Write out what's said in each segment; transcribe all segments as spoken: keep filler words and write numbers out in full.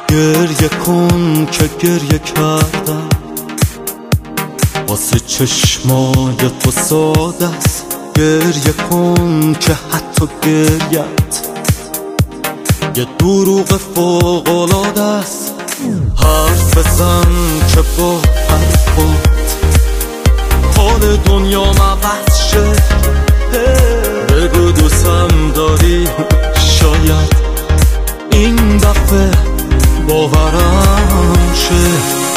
گریه کن که گریه کردم واسه چشمای تو ساده است. گریه کن که حتی گریت یه دروغ فوق‌العاده است. حرف بزن که با حرفات حال دنیا عوض شه. بگو دوستم داری، شاید این دفعه باورم شه.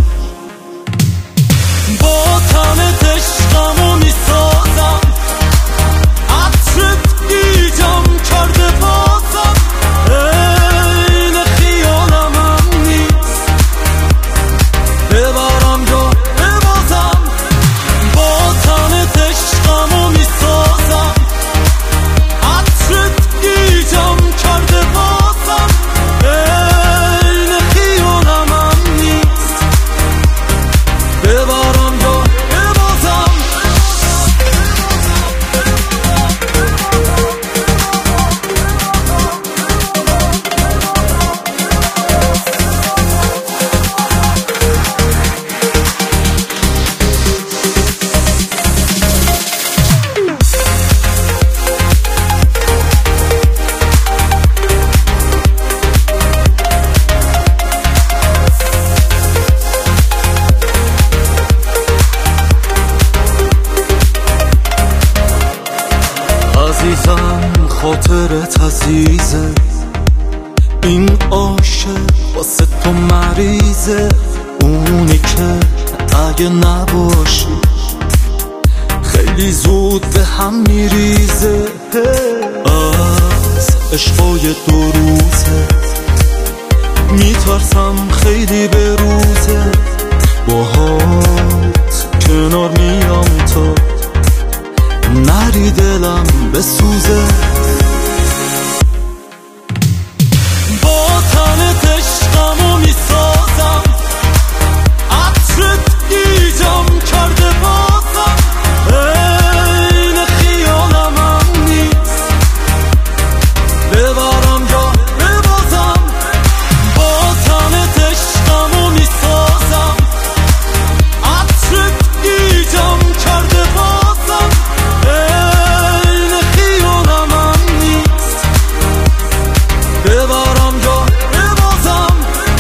با تنت عشقمو میسازم، عطرت گیجم کرده بازم. این خیالم هم نیست، ببرم جا ببازم. با تنت عشقمو میسازم، عطرت گیجم کرده بازم. این خیالم هم نیست، ببرم جا ببازم. عزیزم خاطرت عزیزه، این عاشق واسه تو مریضه. اونی که اگه نباشی خیلی زود به هم میریزه. از عشقای دو روزه میترسم خیلی به روزه. باهات کنار میام تا نری دلم بسوزه. با تنت عشقمو میسازم، عطرت گیجم کرده بازم. این خیالم هم نیست، ببرم جا ببازم. با تنت عشقمو میسازم، عطرت گیجم کرده بازم. این خیالم هم نیست، ببرم جا ببازم.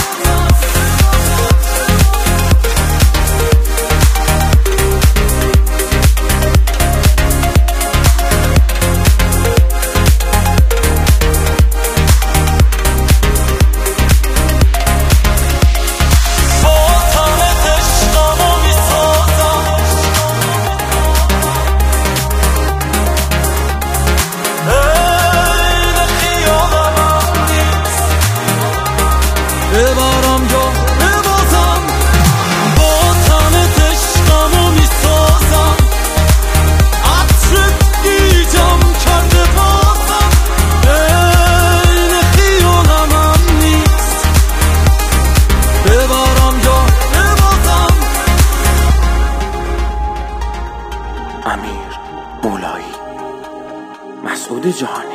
با تنت عشقمو میسازم، این خیالم هم نیست، ببرم جا ببازم. با تنت عشقمو میسازم، عطرت گیجم کرده بازم. این خیالم هم نیست، ببرم جا ببازم. امیر بولایی، مسعود جهانی.